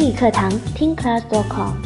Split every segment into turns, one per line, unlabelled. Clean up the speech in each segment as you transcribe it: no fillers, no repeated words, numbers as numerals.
英语课堂听 class.com。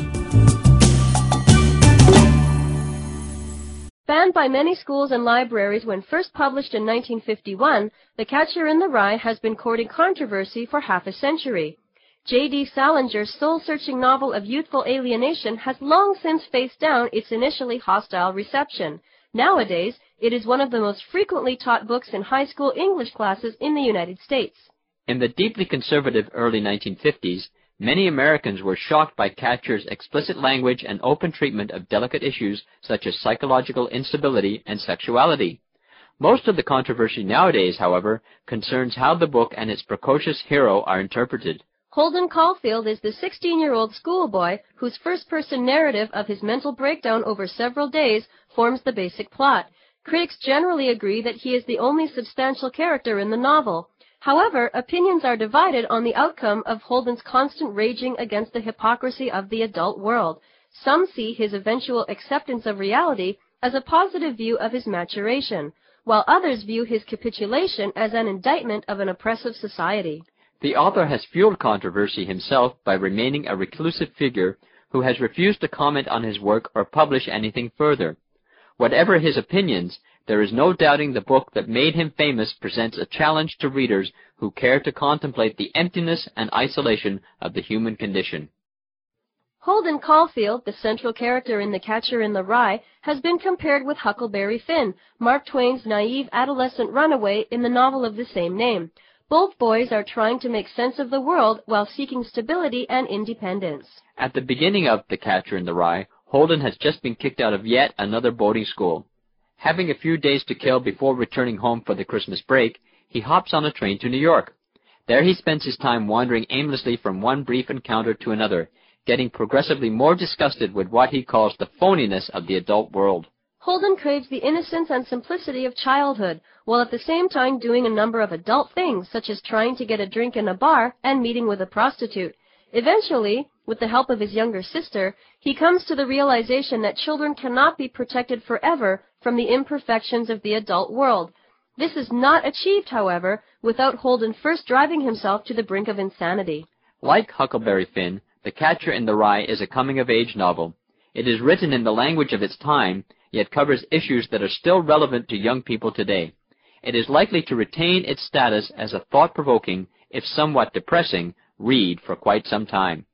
Banned by many schools and libraries when first published in 1951, The Catcher in the Rye has been courting controversy for half a century. J.D. Salinger's soul-searching novel of youthful alienation has long since faced down its initially hostile reception. Nowadays, it is one of the most frequently taught books in high school English classes in the United States.
In the deeply conservative early 1950s, many Americans were shocked by Catcher's explicit language and open treatment of delicate issues such as psychological instability and sexuality. Most of the controversy nowadays, however, concerns how the book and its precocious hero are interpreted.
Holden Caulfield is the 16-year-old schoolboy whose first-person narrative of his mental breakdown over several days forms the basic plot. Critics generally agree that he is the only substantial character in the novel. However, opinions are divided on the outcome of Holden's constant raging against the hypocrisy of the adult world. Some see his eventual acceptance of reality as a positive view of his maturation, while others view his capitulation as an indictment of an oppressive society.
The author has fueled controversy himself by remaining a reclusive figure who has refused to comment on his work or publish anything further. Whatever his opinions, there is no doubting the book that made him famous presents a challenge to readers who care to contemplate the emptiness and isolation of the human condition.
Holden Caulfield, the central character in The Catcher in the Rye, has been compared with Huckleberry Finn, Mark Twain's naive adolescent runaway in the novel of the same name. Both boys are trying to make sense of the world while seeking stability and independence.
At the beginning of The Catcher in the Rye, Holden has just been kicked out of yet another boarding school. Having a few days to kill before returning home for the Christmas break, he hops on a train to New York. There he spends his time wandering aimlessly from one brief encounter to another, getting progressively more disgusted with what he calls the phoniness of the adult world.
Holden craves the innocence and simplicity of childhood, while at the same time doing a number of adult things, such as trying to get a drink in a bar and meeting with a prostitute. Eventually, with the help of his younger sister, he comes to the realization that children cannot be protected forever from the imperfections of the adult world. This is not achieved, however, without Holden first driving himself to the brink of insanity.
Like Huckleberry Finn, The Catcher in the Rye is a coming-of-age novel. It is written in the language of its time, yet covers issues that are still relevant to young people today. It is likely to retain its status as a thought-provoking, if somewhat depressing, read for quite some time.